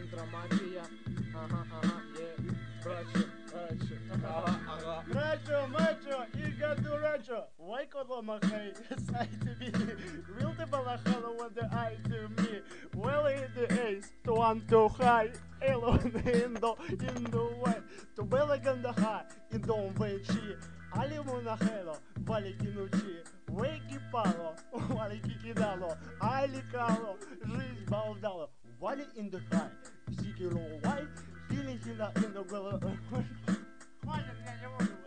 центроматия. Ага, ага, ага. Macho, iga duracho, waiko mahai, sai to me, will the balachala what the eye to me, well in the ace, to one to high, elo in the way, to belagan the high, in don't wait she, alimuna helo, valiki nuchi, wake palo, valiki kidalo, alikalo, жизнь балдало, вали in the high, сикило white, feeling in the well. Хватит, я не могу.